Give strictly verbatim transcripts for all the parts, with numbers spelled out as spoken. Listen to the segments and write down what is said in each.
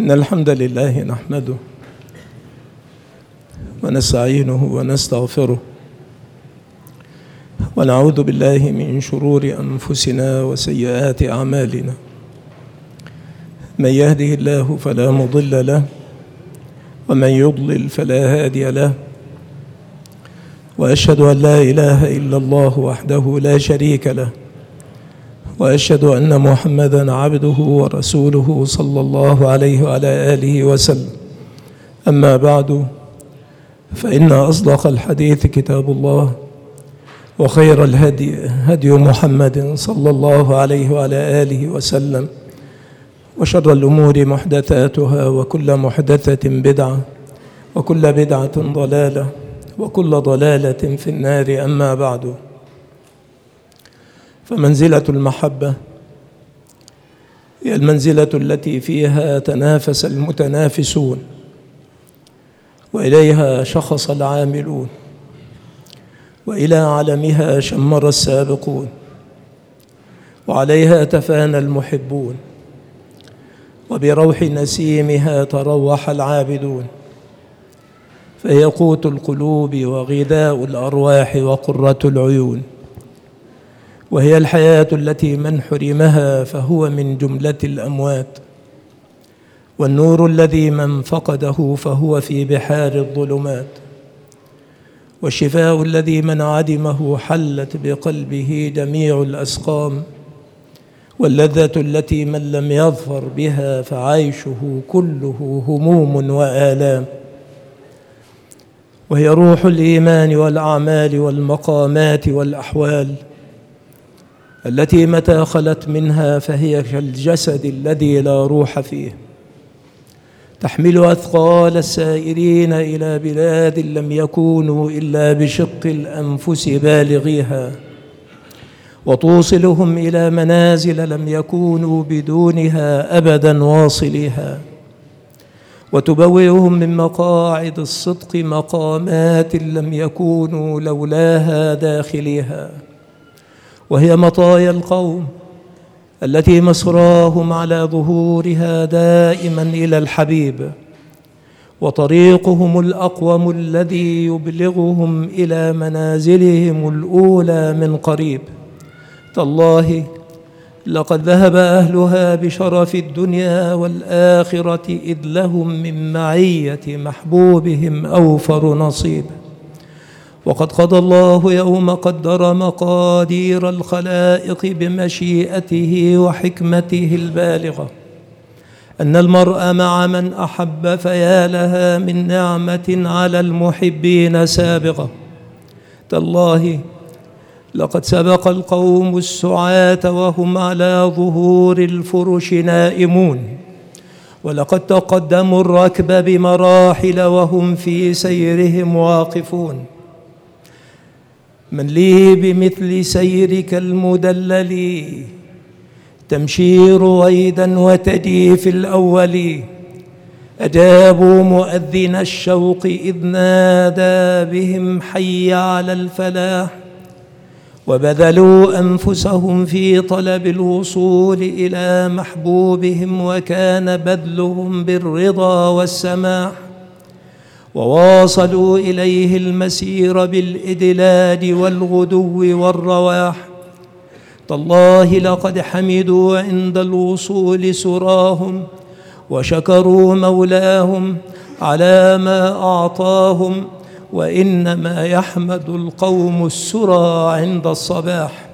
إن الحمد لله نحمده ونستعينه ونستغفره ونعوذ بالله من شرور أنفسنا وسيئات أعمالنا. من يهده الله فلا مضل له ومن يضلل فلا هادي له، وأشهد أن لا إله إلا الله وحده لا شريك له، وأشهد أن محمدًا عبده ورسوله صلى الله عليه وعلى آله وسلم. أما بعد، فإن أصدق الحديث كتاب الله، وخير الهدي هدي محمد صلى الله عليه وعلى آله وسلم، وشر الأمور محدثاتها، وكل محدثة بدعة، وكل بدعة ضلالة، وكل ضلالة في النار. أما بعد، فمنزلة المحبة هي المنزلة التي فيها تنافس المتنافسون، وإليها شخص العاملون، وإلى علمها شمر السابقون، وعليها تفانى المحبون، وبروح نسيمها تروح العابدون. فهي قوت القلوب وغذاء الأرواح وقرة العيون، وهي الحياة التي من حرمها فهو من جملة الأموات، والنور الذي من فقده فهو في بحار الظلمات، والشفاء الذي من عدمه حلت بقلبه جميع الأسقام، واللذة التي من لم يظفر بها فعيشه كله هموم وآلام. وهي روح الإيمان والأعمال والمقامات والأحوال، التي متى خلت منها فهي كالجسد الذي لا روح فيه، تحمل أثقال السائرين إلى بلاد لم يكونوا إلا بشق الأنفس بالغيها، وتوصلهم إلى منازل لم يكونوا بدونها أبدا واصليها، وتبوئهم من مقاعد الصدق مقامات لم يكونوا لولاها داخليها. وهي مطايا القوم التي مسراهم على ظهورها دائما إلى الحبيب، وطريقهم الأقوم الذي يبلغهم إلى منازلهم الأولى من قريب. تالله لقد ذهب أهلها بشرف الدنيا والآخرة، إذ لهم من معية محبوبهم أوفر نصيب. وقد قضى الله يوم قدر مقادير الخلائق بمشيئته وحكمته البالغة أن المرء مع من أحب، فيا لها من نعمة على المحبين سابغة. تالله لقد سبق القوم السعاة وهم على ظهور الفرش نائمون، ولقد تقدموا الركب بمراحل وهم في سيرهم واقفون. من لي بمثل سيرك المدلل تمشي رويدا وتجي في الأول، أجابوا مؤذن الشوق إذ نادى بهم حي على الفلاح، وبذلوا أنفسهم في طلب الوصول إلى محبوبهم، وكان بذلهم بالرضا والسماح، وواصلوا إليه المسير بالإدلال والغدو والرواح. تالله لقد حمدوا عند الوصول سراهم، وشكروا مولاهم على ما أعطاهم، وإنما يحمد القوم السرى عند الصباح.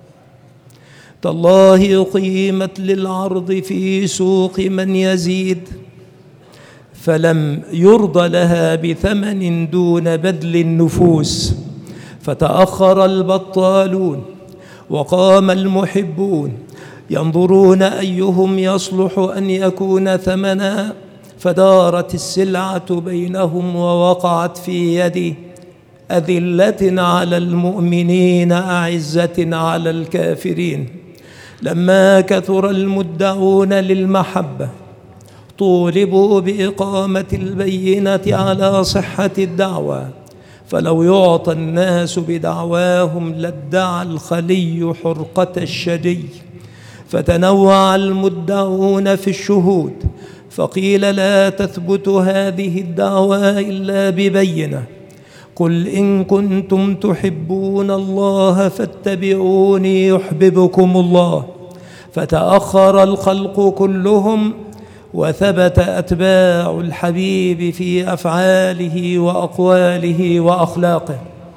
تالله قيمت للعرض في سوق من يزيد، فلم يرض لها بثمن دون بذل النفوس، فتأخر البطالون وقام المحبون ينظرون أيهم يصلح أن يكون ثمنا، فدارت السلعة بينهم ووقعت في يد أذلة على المؤمنين أعزة على الكافرين. لما كثر المدعون للمحبة طولبوا بإقامة البينة على صحة الدعوة، فلو يعطى الناس بدعواهم لادعى الخلي حرقة الشجي، فتنوع المدعون في الشهود، فقيل لا تثبت هذه الدعوى إلا ببينة. قل إن كنتم تحبون الله فاتبعوني يحببكم الله. فتأخر الخلق كلهم وثبت أتباع الحبيب في أفعاله وأقواله وأخلاقه،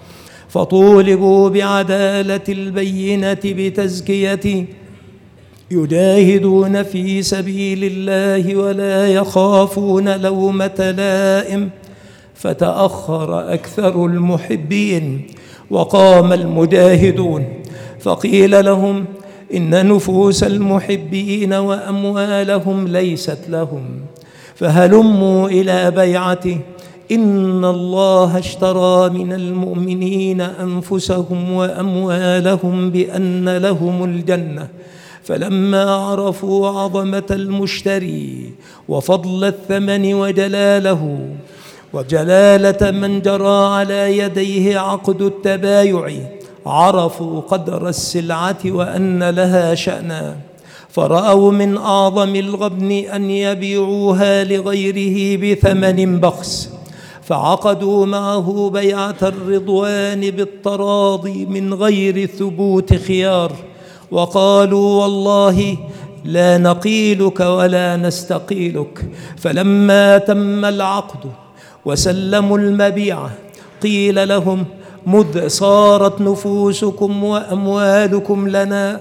فطولبوا بعدالة البينة بتزكية، يجاهدون في سبيل الله ولا يخافون لومة لائم. فتأخر أكثر المحبين وقام المجاهدون، فقيل لهم إن نفوس المحبين وأموالهم ليست لهم، فهلموا إلى بيعته، إن الله اشترى من المؤمنين أنفسهم وأموالهم بأن لهم الجنة. فلما عرفوا عظمة المشتري وفضل الثمن وجلاله وجلالة من جرى على يديه عقد التبايع، عرفوا قدر السلعة وأن لها شأنا، فرأوا من أعظم الغبن أن يبيعوها لغيره بثمن بخس، فعقدوا معه بيعة الرضوان بالتراضي من غير ثبوت خيار، وقالوا والله لا نقيلك ولا نستقيلك. فلما تم العقد وسلموا المبيعة قيل لهم مذ صارت نفوسكم وأموالكم لنا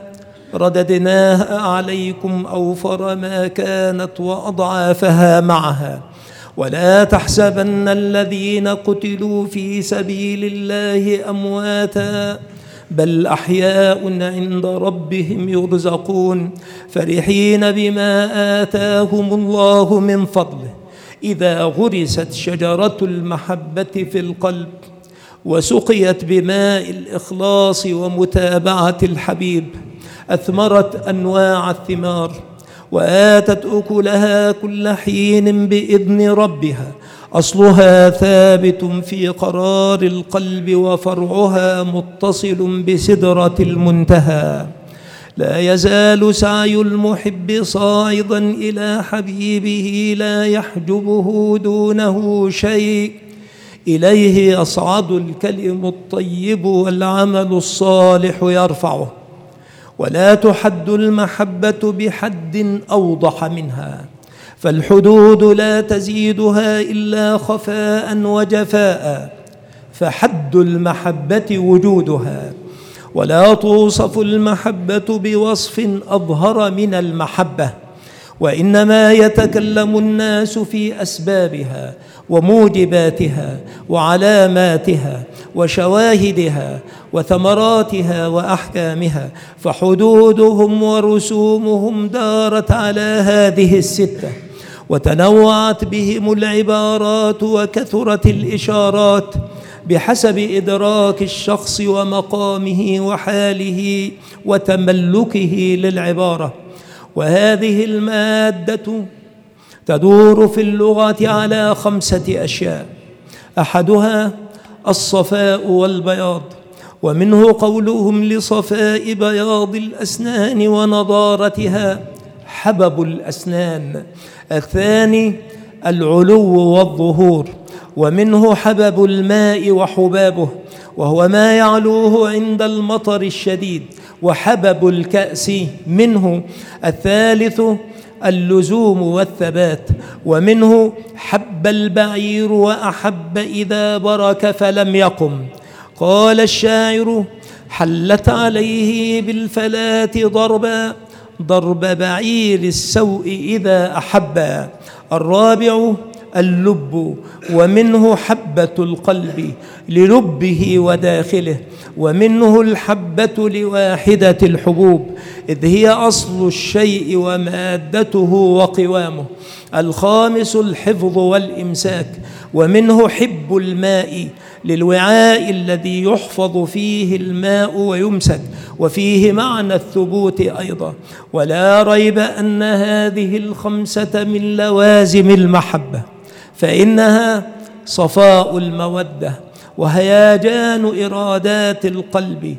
رددناها عليكم أوفر ما كانت وأضعافها معها. ولا تحسبن الذين قتلوا في سبيل الله أمواتا بل أحياء عند ربهم يرزقون، فرحين بما آتاهم الله من فضله، إذا غرست شجرة المحبة في القلب وسقيت بماء الإخلاص ومتابعة الحبيب، أثمرت أنواع الثمار وآتت أكلها كل حين بإذن ربها، أصلها ثابت في قرار القلب وفرعها متصل بسدرة المنتهى. لا يزال سعي المحب صاعدا إلى حبيبه لا يحجبه دونه شيء، إليه يصعد الكلم الطيب والعمل الصالح يرفعه. ولا تحد المحبة بحد أوضح منها، فالحدود لا تزيدها إلا خفاء وجفاء، فحد المحبة وجودها. ولا توصف المحبة بوصف أظهر من المحبة، وإنما يتكلم الناس في أسبابها وموجباتها وعلاماتها وشواهدها وثمراتها وأحكامها، فحدودهم ورسومهم دارت على هذه الستة، وتنوعت بهم العبارات وكثرت الإشارات بحسب إدراك الشخص ومقامه وحاله وتملكه للعبارة. وهذه المادة تدور في اللغة على خمسة أشياء، أحدها الصفاء والبياض، ومنه قولهم لصفاء بياض الأسنان ونضارتها حبب الأسنان. الثاني العلو والظهور، ومنه حبب الماء وحبابه، وهو ما يعلوه عند المطر الشديد، وحبب الكأس منه. الثالث اللزوم والثبات، ومنه حب البعير وأحب إذا برك فلم يقم. قال الشاعر حلت عليه بالفلات ضربا ضرب بعير السوء إذا أحبا. الرابع اللب، ومنه حبة القلب للبه وداخله، ومنه الحبة لواحدة الحبوب، إذ هي أصل الشيء ومادته وقوامه. الخامس الحفظ والإمساك، ومنه حب الماء للوعاء الذي يحفظ فيه الماء ويمسك، وفيه معنى الثبوت أيضا. ولا ريب أن هذه الخمسة من لوازم المحبة، فإنها صفاء المودة وهيجان إرادات القلب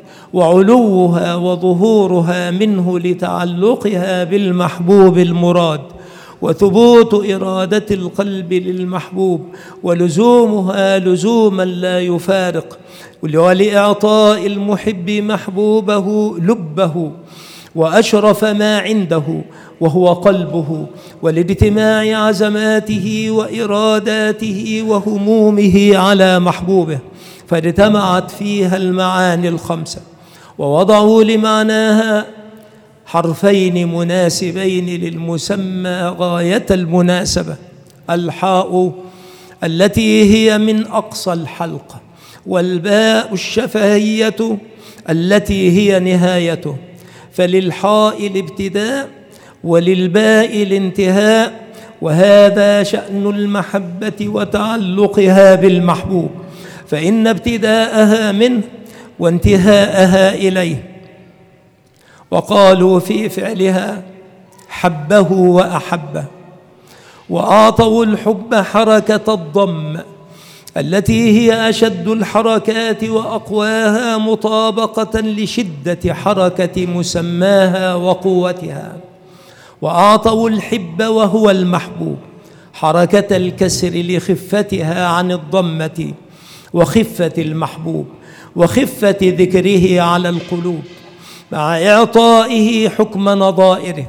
وعلوها وظهورها منه لتعلقها بالمحبوب المراد. وثبوت إرادة القلب للمحبوب ولزومها لزوما لا يفارق، ولإعطاء المحب محبوبه لبه وأشرف ما عنده وهو قلبه، ولاجتماع عزماته وإراداته وهمومه على محبوبه، فاجتمعت فيها المعاني الخمسة، ووضعوا لمعناها حرفين مناسبين للمسمى غاية المناسبة: الحاء التي هي من أقصى الحلقة، والباء الشفهية التي هي نهايته، فللحاء الابتداء وللباء الانتهاء، وهذا شأن المحبة وتعلقها بالمحبوب، فإن ابتداءها منه وانتهاءها إليه. وقالوا في فعلها حبه وأحبه، وأعطوا الحب حركة الضم التي هي أشد الحركات وأقواها مطابقة لشدة حركة مسماها وقوتها، وأعطوا الحب وهو المحبوب حركة الكسر لخفتها عن الضمة وخفة المحبوب وخفة ذكره على القلوب، مع إعطائه حكم نظائره.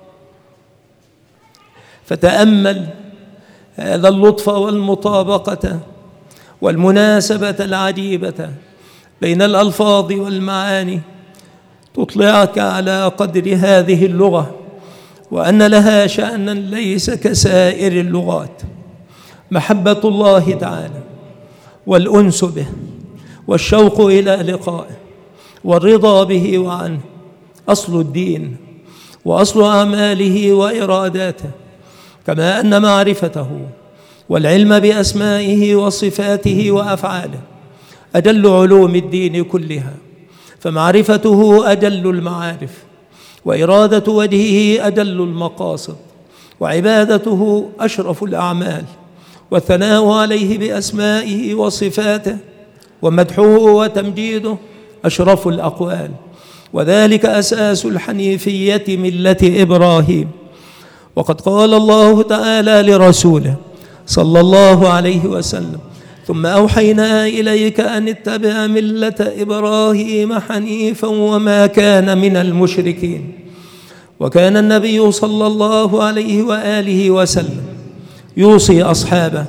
فتأمل هذا اللطف والمطابقة والمناسبة العجيبة بين الألفاظ والمعاني، تطلعك على قدر هذه اللغة، وأن لها شأنا ليس كسائر اللغات. محبة الله تعالى والأنس به والشوق إلى لقائه والرضا به وعنه أصل الدين وأصل أعماله وإراداته، كما أن معرفته والعلم بأسمائه وصفاته وأفعاله أجل علوم الدين كلها، فمعرفته أجل المعارف، وإرادة وجهه أجل المقاصد، وعبادته أشرف الأعمال، والثناء عليه بأسمائه وصفاته ومدحه وتمجيده أشرف الأقوال، وذلك أساس الحنيفية ملة إبراهيم. وقد قال الله تعالى لرسوله صلى الله عليه وسلم: ثم أوحينا إليك أن اتبع ملة إبراهيم حنيفا وما كان من المشركين. وكان النبي صلى الله عليه وآله وسلم يوصي أصحابه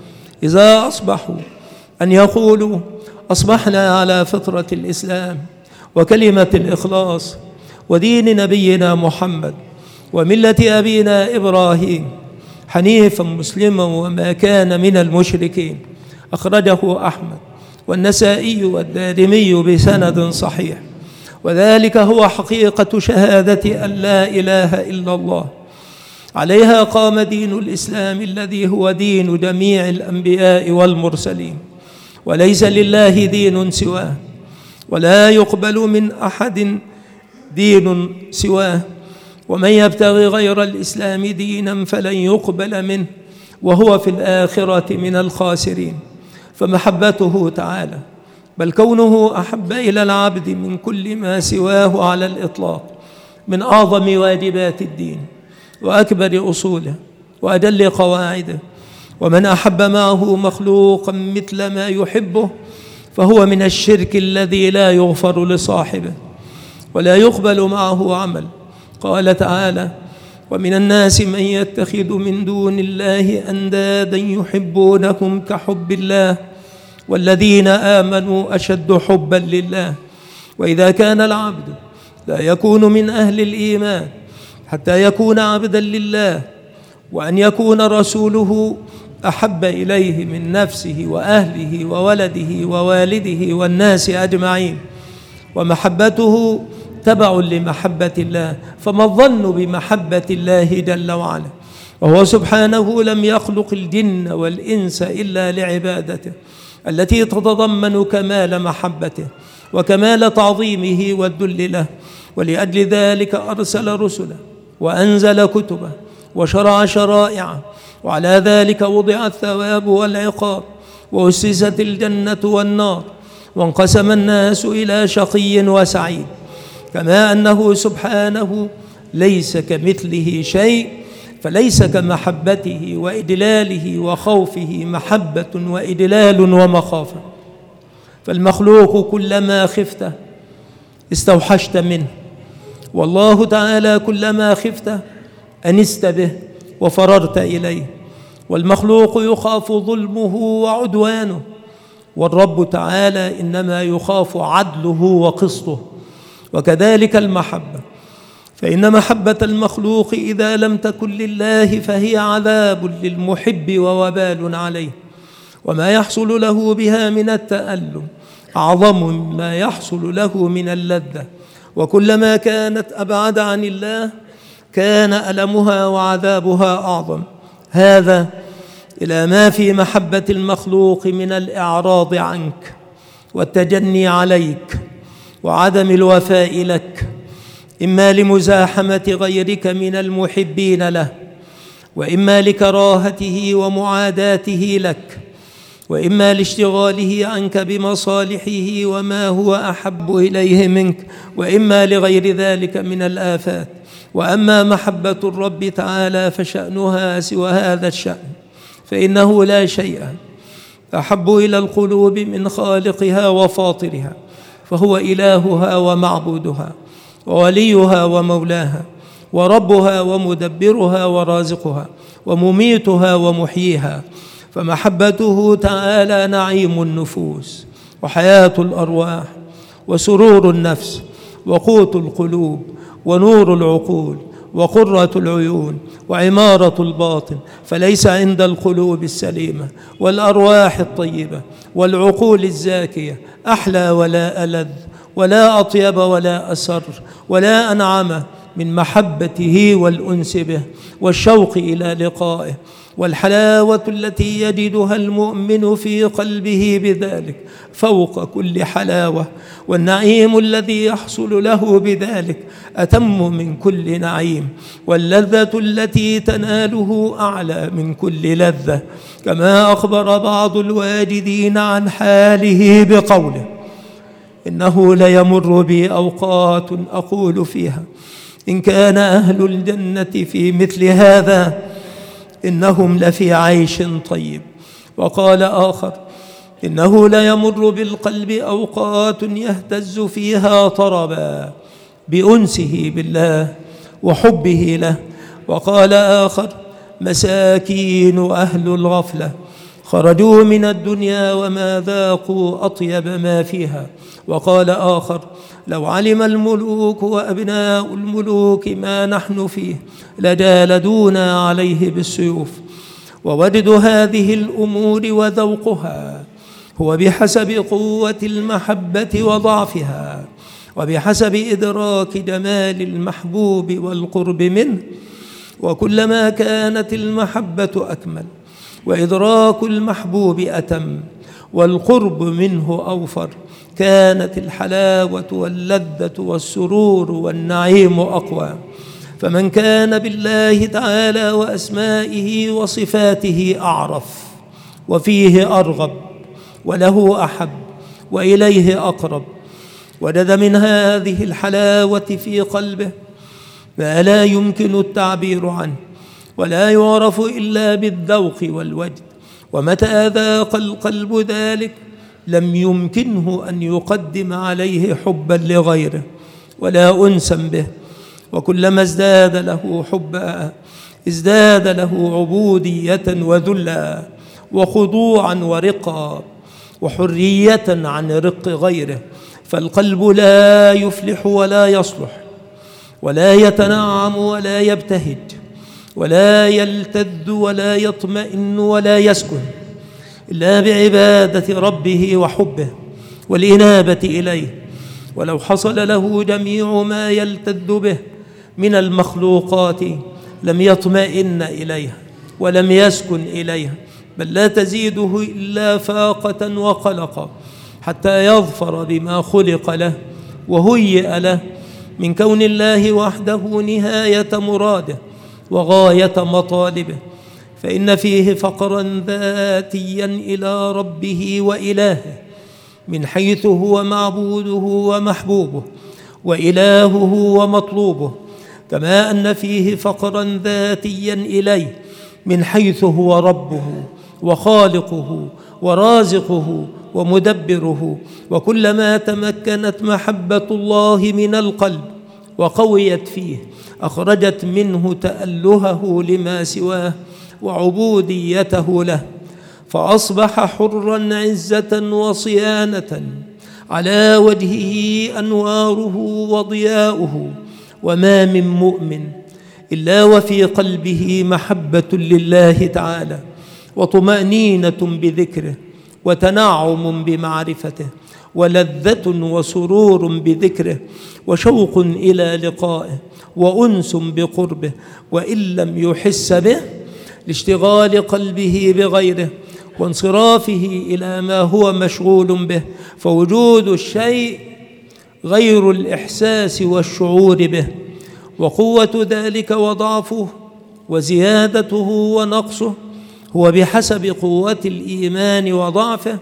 إذا أصبحوا أن يقولوا: أصبحنا على فطرة الإسلام وكلمة الإخلاص ودين نبينا محمد وملة أبينا إبراهيم حنيفا مسلما وما كان من المشركين. أخرجه أحمد والنسائي والدارمي بسند صحيح. وذلك هو حقيقة شهادة أن لا إله إلا الله، عليها قام دين الإسلام الذي هو دين جميع الأنبياء والمرسلين، وليس لله دين سواه، ولا يقبل من أحد دين سواه، ومن يبتغي غير الإسلام دينا فلن يقبل منه وهو في الآخرة من الخاسرين. فمحبته تعالى بل كونه أحب إلى العبد من كل ما سواه على الإطلاق من أعظم واجبات الدين وأكبر أصوله وأجل قواعده. ومن أحب معه مخلوقا مثل ما يحبه فهو من الشرك الذي لا يغفر لصاحبه ولا يقبل معه عمل. قال تعالى: ومن الناس من يتخذ من دون الله أندادا يحبونهم كحب الله والذين آمنوا أشد حبا لله. وإذا كان العبد لا يكون من أهل الإيمان حتى يكون عبدا لله، وأن يكون رسوله أحب إليه من نفسه وأهله وولده ووالده والناس أجمعين، ومحبته تبع لمحبة الله، فما الظن بمحبة الله جل وعلا؟ وهو سبحانه لم يخلق الجن والإنس إلا لعبادته التي تتضمن كمال محبته وكمال تعظيمه والذل له. ولأجل ذلك أرسل رسله وأنزل كتبه وشرع شرائعه، وعلى ذلك وضع الثواب والعقاب، وأسست الجنة والنار، وانقسم الناس إلى شقي وسعيد، كما أنه سبحانه ليس كمثله شيء، فليس كمحبته وإدلاله وخوفه محبة وإدلال ومخافة. فالمخلوق كلما خفته استوحشت منه، والله تعالى كلما خفته أنست به وفررت إليه. والمخلوق يخاف ظلمه وعدوانه، والرب تعالى إنما يخاف عدله وقسطه. وكذلك المحبة، فإن محبة المخلوق إذا لم تكن لله فهي عذاب للمحب ووبال عليه، وما يحصل له بها من التألم أعظم مما يحصل له من اللذة. وكلما كانت أبعد عن الله كان ألمها وعذابها أعظم. هذا إلى ما في محبة المخلوق من الإعراض عنك والتجني عليك وعدم الوفاء لك، إما لمزاحمة غيرك من المحبين له، وإما لكراهته ومعاداته لك، وإما لاشتغاله عنك بمصالحه وما هو أحب إليه منك، وإما لغير ذلك من الآفات. وأما محبة الرب تعالى فشأنها سوى هذا الشأن، فإنه لا شيء أحب إلى القلوب من خالقها وفاطرها، فهو إلهها ومعبودها ووليها ومولاها وربها ومدبرها ورازقها ومميتها ومحييها. فمحبته تعالى نعيم النفوس وحياة الأرواح وسرور النفس وقوت القلوب ونور العقول وقرة العيون وعمارة الباطن. فليس عند القلوب السليمة والأرواح الطيبة والعقول الزاكية أحلى ولا ألذ ولا أطيب ولا أسر ولا أنعم من محبته والأنس به والشوق إلى لقائه، والحلاوة التي يجدها المؤمن في قلبه بذلك فوق كل حلاوة، والنعيم الذي يحصل له بذلك أتم من كل نعيم، واللذة التي تناله أعلى من كل لذة. كما أخبر بعض الواجدين عن حاله بقوله: إنه ليمر بي أوقات أقول فيها إن كان أهل الجنة في مثل هذا إنهم لفي عيش طيب. وقال آخر: إنه ليمر بالقلب أوقات يهتز فيها طربا بأنسه بالله وحبه له. وقال آخر: مساكين أهل الغفلة خرجوا من الدنيا وما ذاقوا أطيب ما فيها. وقال آخر: لو علم الملوك وأبناء الملوك ما نحن فيه لجالدونا عليه بالسيوف. ووجد هذه الأمور وذوقها هو بحسب قوة المحبة وضعفها، وبحسب إدراك جمال المحبوب والقرب منه. وكلما كانت المحبة أكمل وإدراك المحبوب أتم والقرب منه أوفر كانت الحلاوة واللذة والسرور والنعيم أقوى. فمن كان بالله تعالى وأسمائه وصفاته أعرف وفيه أرغب وله أحب وإليه أقرب، وجد من هذه الحلاوة في قلبه ما لا يمكن التعبير عنه ولا يعرف إلا بالذوق والوجد. ومتى ذاق القلب ذلك لم يمكنه أن يقدم عليه حبا لغيره ولا أنسا به. وكلما ازداد له حبا ازداد له عبودية وذلا وخضوعا ورقا وحرية عن رق غيره. فالقلب لا يفلح ولا يصلح ولا يتنعم ولا يبتهج ولا يلتذ ولا يطمئن ولا يسكن إلا بعبادة ربه وحبه والإنابة إليه. ولو حصل له جميع ما يلتذ به من المخلوقات لم يطمئن إليها ولم يسكن إليها، بل لا تزيده إلا فاقة وقلقا حتى يظفر بما خلق له وهيئ له من كون الله وحده نهاية مراده وغاية مطالبه. فإن فيه فقرا ذاتيا إلى ربه وإلهه من حيث هو معبوده ومحبوبه وإلهه ومطلوبه. كما أن فيه فقرا ذاتيا إليه من حيث هو ربه وخالقه ورازقه ومدبره. وكلما تمكنت محبة الله من القلب وقويت فيه أخرجت منه تألهه لما سواه وعبوديته له، فأصبح حرا عزة وصيانة على وجهه أنواره وضياؤه. وما من مؤمن إلا وفي قلبه محبة لله تعالى وطمأنينة بذكره وتنعم بمعرفته ولذة وسرور بذكره وشوق إلى لقائه وأنس بقربه، وإن لم يحس به لاشتغال قلبه بغيره وانصرافه إلى ما هو مشغول به، فوجود الشيء غير الإحساس والشعور به، وقوة ذلك وضعفه وزيادته ونقصه هو بحسب قوة الإيمان وضعفه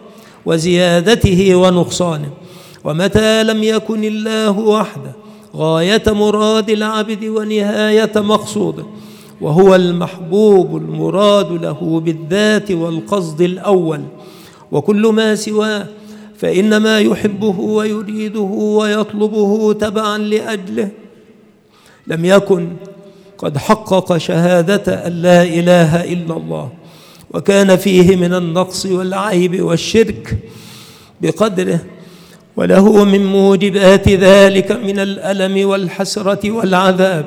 وزيادته ونقصانه. ومتى لم يكن الله وحده غاية مراد العبد ونهاية مقصوده، وهو المحبوب المراد له بالذات والقصد الأول، وكل ما سواه فإنما يحبه ويريده ويطلبه تبعا لأجله، لم يكن قد حقق شهادة أن لا إله إلا الله، وكان فيه من النقص والعيب والشرك بقدره، وله من موجبات ذلك من الألم والحسرة والعذاب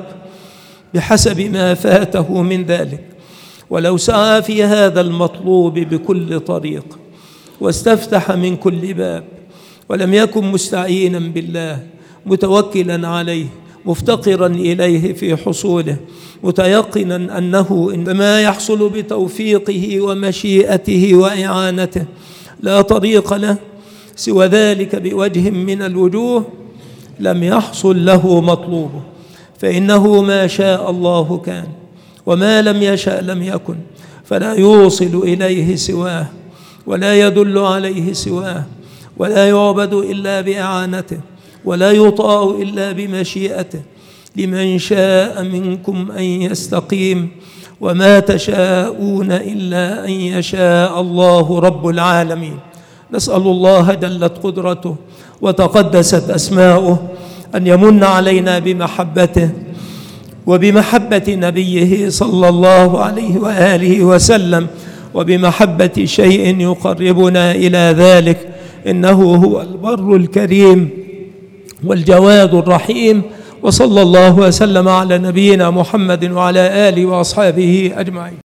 بحسب ما فاته من ذلك. ولو سعى في هذا المطلوب بكل طريق واستفتح من كل باب ولم يكن مستعينا بالله متوكلا عليه مفتقرا إليه في حصوله متيقنا أنه إنما يحصل بتوفيقه ومشيئته وإعانته لا طريق له سوى ذلك بوجه من الوجوه، لم يحصل له مطلوبه، فإنه ما شاء الله كان وما لم يشأ لم يكن، فلا يوصل إليه سواه ولا يدل عليه سواه ولا يعبد إلا بإعانته ولا يطاع إلا بمشيئته. لمن شاء منكم أن يستقيم وما تشاءون إلا أن يشاء الله رب العالمين. نسأل الله جلت قدرته وتقدست أسماؤه أن يمن علينا بمحبته وبمحبة نبيه صلى الله عليه وآله وسلم وبمحبة شيء يقربنا إلى ذلك، إنه هو البر الكريم والجواد الرحيم. وصلى الله وسلم على نبينا محمد وعلى آله وأصحابه أجمعين.